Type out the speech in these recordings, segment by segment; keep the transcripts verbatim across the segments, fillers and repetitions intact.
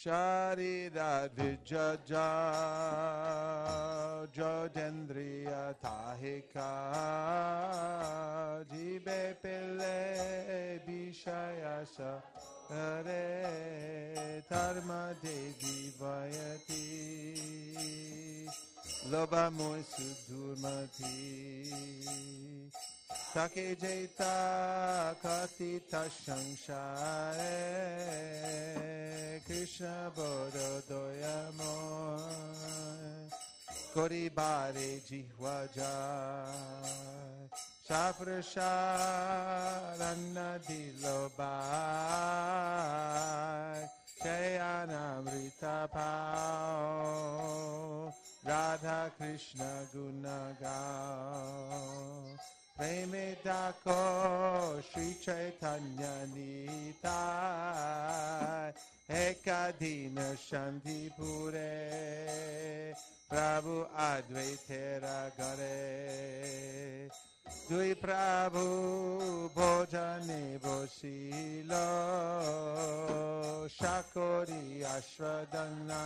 Sharira Vijaja Jodendriya Tahika Jibe Pile Bishayasa Hare Dharma Devi Vayati Loba Moisu Durmati Take Jeta Katita Shangshae Krishna Bodo Doyamoy Kori Bare Jihwajai Shaprasharana Dilobai Jayanamrita Pao Radha Krishna Gunagao Preme Dako Shri Chaitanya Nitai Ekadina Shanti Pure Prabhu Advaitera Gare Dui Prabhu Bhojane Bosilo Shakori Ashwadana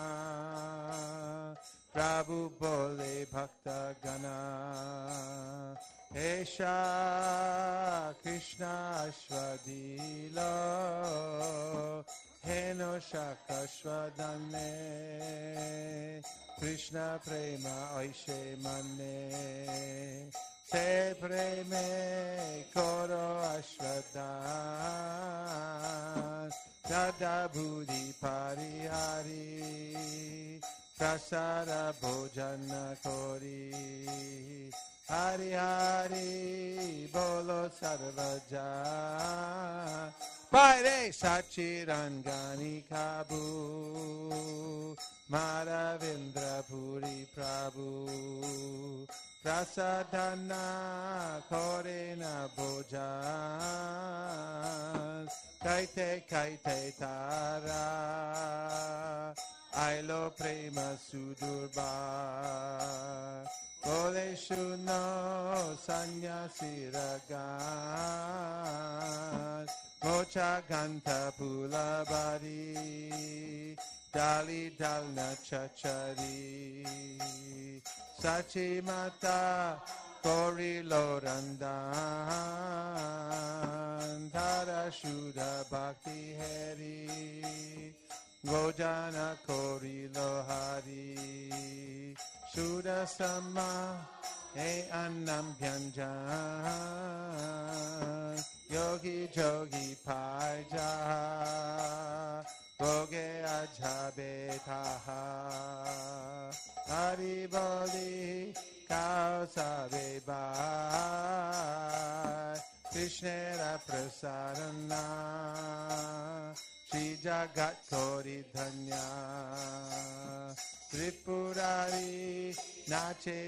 Prabhu Bole Bhakta Gana Esha Krishna Ashwadilo Heno Shakashwadane Krishna Prema Aishe Mane Se Preme Koro Ashwadan Dada Buddhi Parihari Prasara Bhojana Kori Hari Hari Bolo Sarvaja Pare Sachirangani Kabu Maravindra Puri Prabhu Prasadana Korena Bhojan Kaite Kaite Tara Ailo Prema Sudurba Kole Shuno Sanyasi Ragan Mocha Ganta Pula Bari Dali Dalna Chachari Sachi Mata Kori Lorandan Tara Shuddha Bhakti Hari Gojana Kori Lohari Shuddha Sama E Annam Bhyanjan Yogi Jogi Paja Boge Ajabe Taha Hari Boli Kao Sabe Bai Krishnera Prasarana Shri Jagat Kori Dhanya Tripurari Nache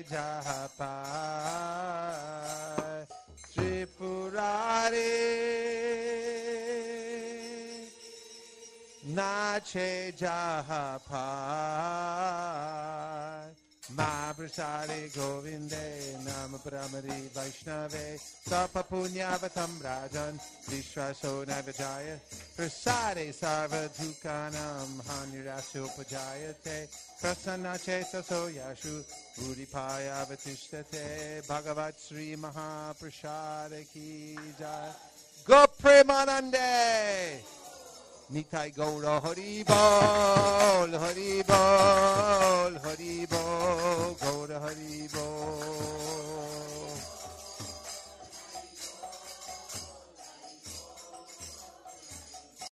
Jahapai Tripurari Nache Jahapai Mahaprasade Govinde Nama Pramari Vaishnave Sapa Punyavatam Rajan Vishwaso Navajaya Prasade Sarva Dukanam Hanirasu Pajayate Prasanna Cheta Soyashu Uripaya Vatishtate Bhagavat Sri Mahaprasade Ki Jai Go Premanande Nitai Gaura Hari Bol Hari Bol